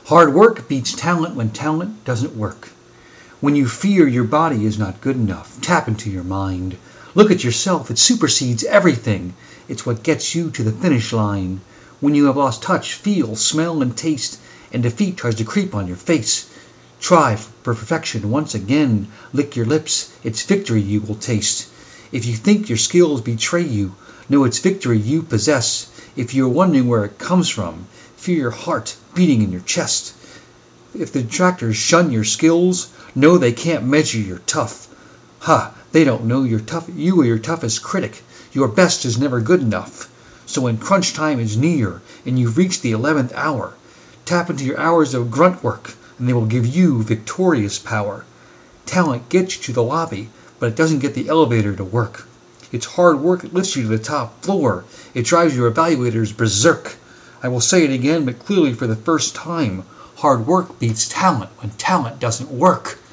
Hard work beats talent when talent doesn't work. When you fear your body is not good enough, tap into your mind. Look at yourself, it supersedes everything. It's what gets you to the finish line. When you have lost touch, feel, smell, and taste, and defeat tries to creep on your face, try for perfection once again. Lick your lips, it's victory you will taste. If you think your skills betray you, know it's victory you possess. If you're wondering where it comes from, feel your heart beating in your chest. If the detractors shun your skills, know they can't measure your tough. They don't know you're tough. You are your toughest critic. Your best is never good enough. So when crunch time is near and you've reached the 11th hour, tap into your hours of grunt work and they will give you victorious power. Talent gets you to the lobby, but it doesn't get the elevator to work. It's hard work that lifts you to the top floor. It drives your evaluators berserk. I will say it again, but clearly for the first time. Hard work beats talent when talent doesn't work.